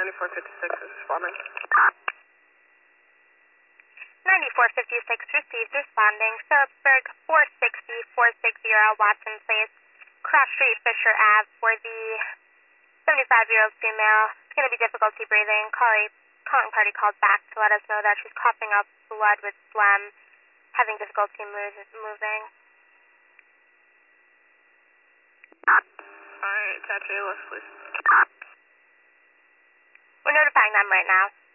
9456 is responding. 9456 received, responding. Phillipsburg 460 Watson Place, Cross Street, Fisher Ave, for the 75-year-old female. It's going to be difficulty breathing. Calling party called back to let us know that she's coughing up blood with phlegm, having difficulty moving. Alright, attach ALS, please. We're notifying them right now.